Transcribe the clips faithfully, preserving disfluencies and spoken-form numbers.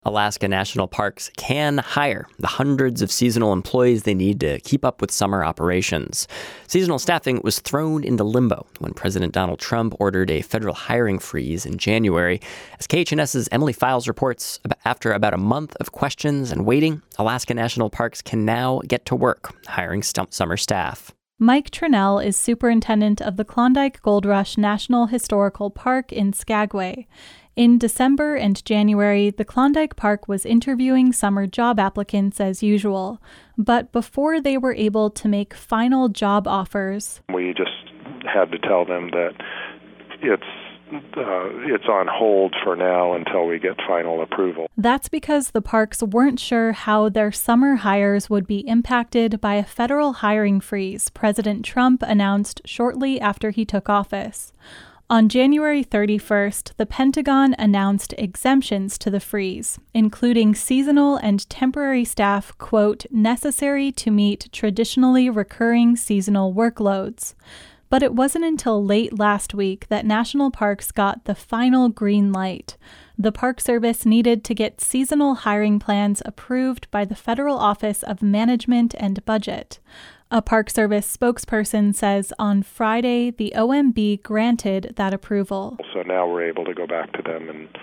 Alaska National Parks can hire the hundreds of seasonal employees they need to keep up with summer operations. Seasonal staffing was thrown into limbo when President Donald Trump ordered a federal hiring freeze in January. As K H N S's Emily Files reports, after about a month of questions and waiting, Alaska National Parks can now get to work hiring st- summer staff. Mike Trinnell is superintendent of the Klondike Gold Rush National Historical Park in Skagway. In December and January, the Klondike Park was interviewing summer job applicants as usual. But before they were able to make final job offers, we just had to tell them that it's uh, it's on hold for now until we get final approval. That's because the parks weren't sure how their summer hires would be impacted by a federal hiring freeze President Trump announced shortly after he took office. On January thirty-first, the Pentagon announced exemptions to the freeze, including seasonal and temporary staff, quote, necessary to meet traditionally recurring seasonal workloads. But it wasn't until late last week that national parks got the final green light. The Park Service needed to get seasonal hiring plans approved by the Federal Office of Management and Budget. A Park Service spokesperson says on Friday the O M B granted that approval. So now we're able to go back to them and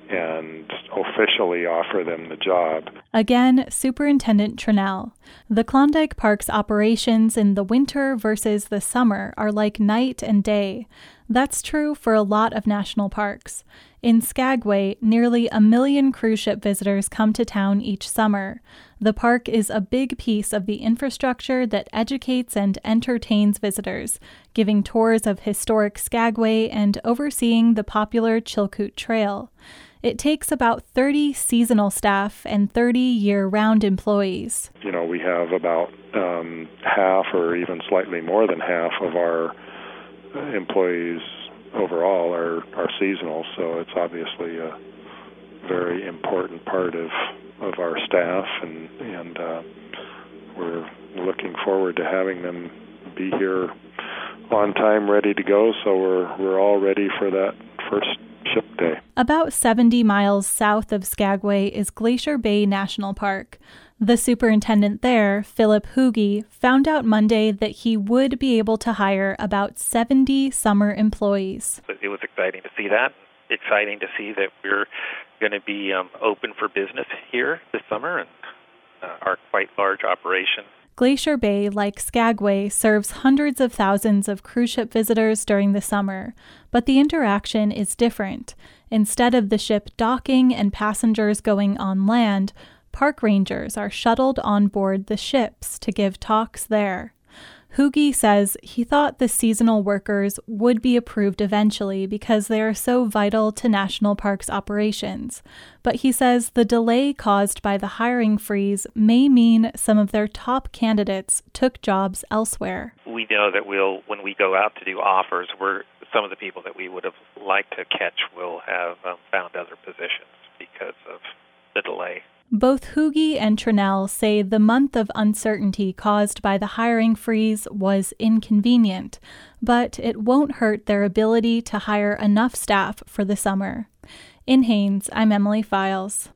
and officially offer them the job. Again, Superintendent Trinnell. The Klondike Park's operations in the winter versus the summer are like night and day. That's true for a lot of national parks. In Skagway, nearly a million cruise ship visitors come to town each summer. The park is a big piece of the infrastructure that educates and entertains visitors, giving tours of historic Skagway and overseeing the popular Chilkoot Trail. It takes about thirty seasonal staff and thirty year-round employees. You know, we have about um, half or even slightly more than half of our employees overall are, are seasonal, so it's obviously a very important part of, of our staff, and, and uh, we're looking forward to having them be here on time, ready to go, so we're we're all ready for that first ship day. About seventy miles south of Skagway is Glacier Bay National Park. The superintendent there, Philip Hugi, found out Monday that he would be able to hire about seventy summer employees. It was exciting to see that. Exciting to see that we're going to be um, open for business here this summer, and uh, our quite large operation. Glacier Bay, like Skagway, serves hundreds of thousands of cruise ship visitors during the summer, but the interaction is different. Instead of the ship docking and passengers going on land, park rangers are shuttled on board the ships to give talks there. Hugi says he thought the seasonal workers would be approved eventually because they are so vital to national parks operations. But he says the delay caused by the hiring freeze may mean some of their top candidates took jobs elsewhere. We know that we'll, when we go out to do offers, we're, some of the people that we would have liked to catch will have um, found other positions because of the delay. Both Hugi and Trinnell say the month of uncertainty caused by the hiring freeze was inconvenient, but it won't hurt their ability to hire enough staff for the summer. In Haines, I'm Emily Files.